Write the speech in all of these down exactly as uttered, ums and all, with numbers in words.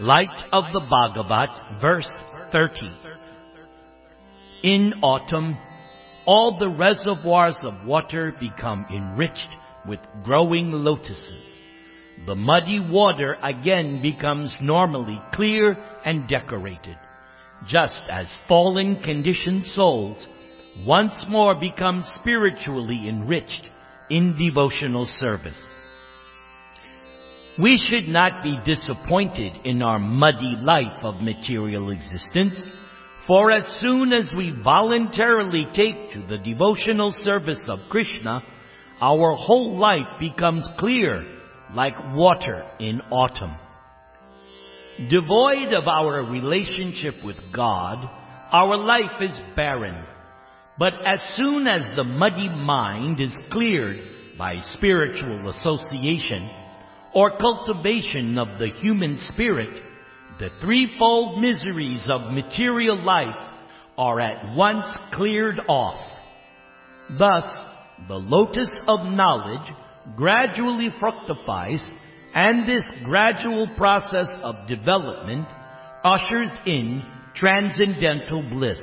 Light of the Bhagavat, verse thirty. In autumn, all the reservoirs of water become enriched with growing lotuses. The muddy water again becomes normally clear and decorated, just as fallen conditioned souls once more become spiritually enriched in devotional service. We should not be disappointed in our muddy life of material existence, for as soon as we voluntarily take to the devotional service of Krishna, our whole life becomes clear like water in autumn. Devoid of our relationship with God, our life is barren. But as soon as the muddy mind is cleared by spiritual association or cultivation of the human spirit, the threefold miseries of material life are at once cleared off. Thus, the lotus of knowledge gradually fructifies, and this gradual process of development ushers in transcendental bliss.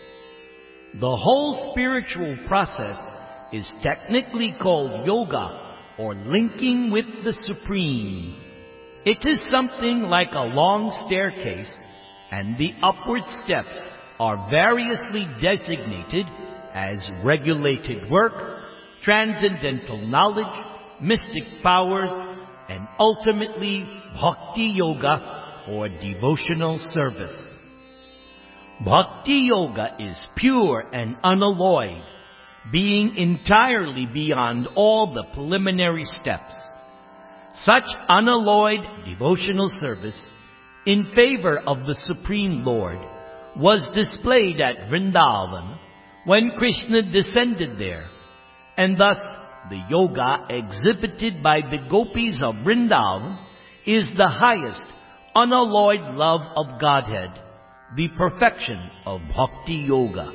The whole spiritual process is technically called yoga, or linking with the Supreme. It is something like a long staircase, and the upward steps are variously designated as regulated work, transcendental knowledge, mystic powers, and ultimately bhakti yoga, or devotional service. Bhakti yoga is pure and unalloyed, being entirely beyond all the preliminary steps. Such unalloyed devotional service in favor of the Supreme Lord was displayed at Vrindavan when Krishna descended there, and thus the yoga exhibited by the gopis of Vrindavan is the highest unalloyed love of Godhead, the perfection of bhakti yoga.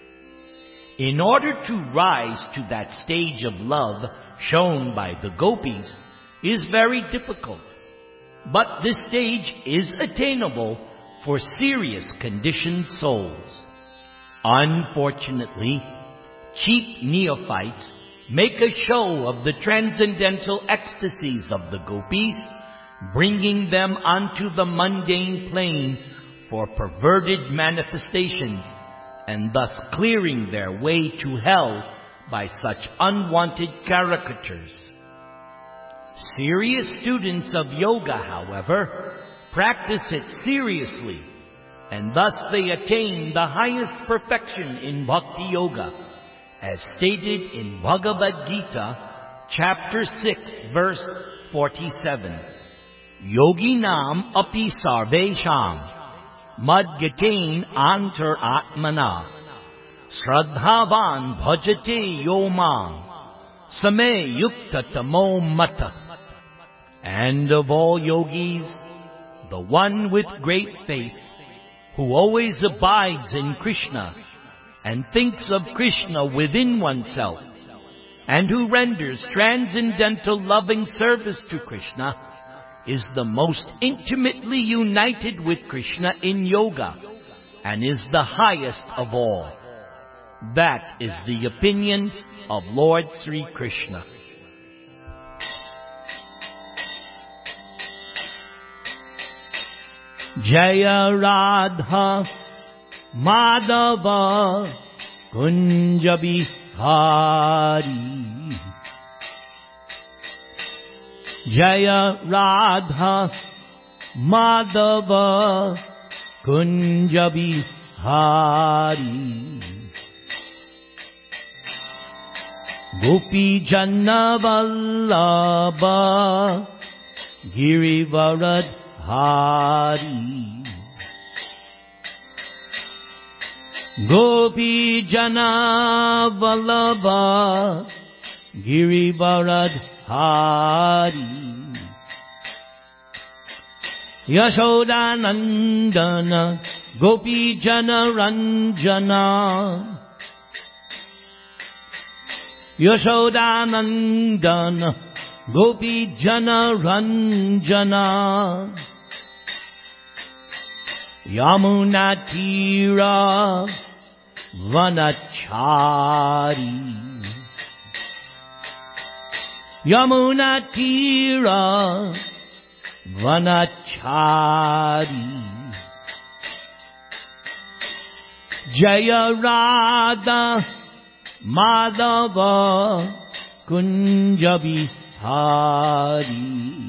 In order to rise to that stage of love shown by the gopis is very difficult, but this stage is attainable for serious conditioned souls. Unfortunately, cheap neophytes make a show of the transcendental ecstasies of the gopis, bringing them onto the mundane plane for perverted manifestations, and thus clearing their way to hell by such unwanted caricatures. Serious students of yoga, however, practice it seriously, and thus they attain the highest perfection in bhakti yoga, as stated in Bhagavad Gita, chapter six, verse forty-seven. Yoginam api sarvesham madgatain antar atmana shraddhavan bhajate yomam same yukta tamo mata. And of all yogis, the one with great faith, who always abides in Krishna and thinks of Krishna within oneself, and who renders transcendental loving service to Krishna, is the most intimately united with Krishna in yoga, and is the highest of all. That is the opinion of Lord Sri Krishna. Jaya Radha Madhava Kunja Bihari. Jaya Radha Madhava Kunja Bihari. Gopi Janna Vallabha Girivaradhari. Gopi Jana Vallabha Girivaradhari. Yashodanandana Gopi Jana Ranjana. Yashodanandana Gopi Jana Ranjana. Yamuna Tira Vanachari. Yamuna Tira Vanachari. Jaya Radha Madhava Kunjabi Hari.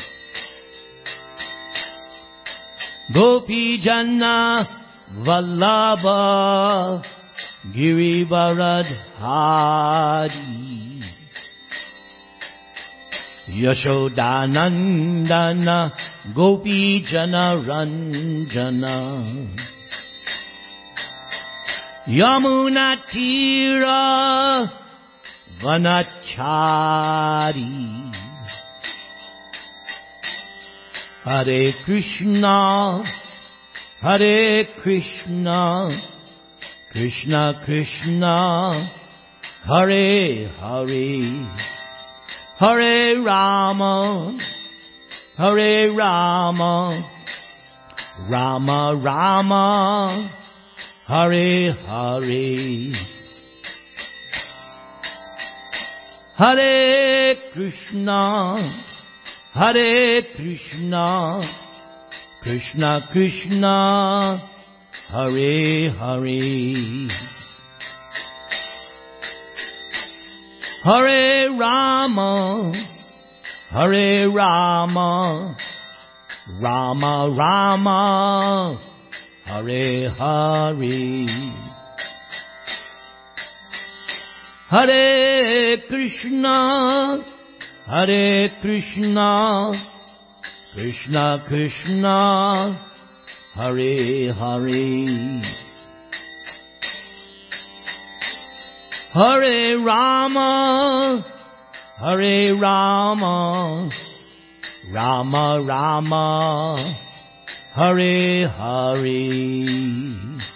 Gopi Janna Vallabha Girivaradhari. Yashodanandana Gopi Jana Ranjana. Yamuna Tira Vanachari. Hare Krishna, Hare Krishna, Krishna Krishna, Hare Hare, Hare Rama, Hare Rama, Rama Rama, Hare Hare. Hare Krishna, Hare Krishna, Krishna Krishna, Hare Hare. Hare Rama, Hare Rama, Rama Rama, Hare Hare. Hare Krishna, Hare Krishna, Krishna Krishna, Hare Hare. Hare Rama, Hare Rama, Rama Rama, Hare Hare.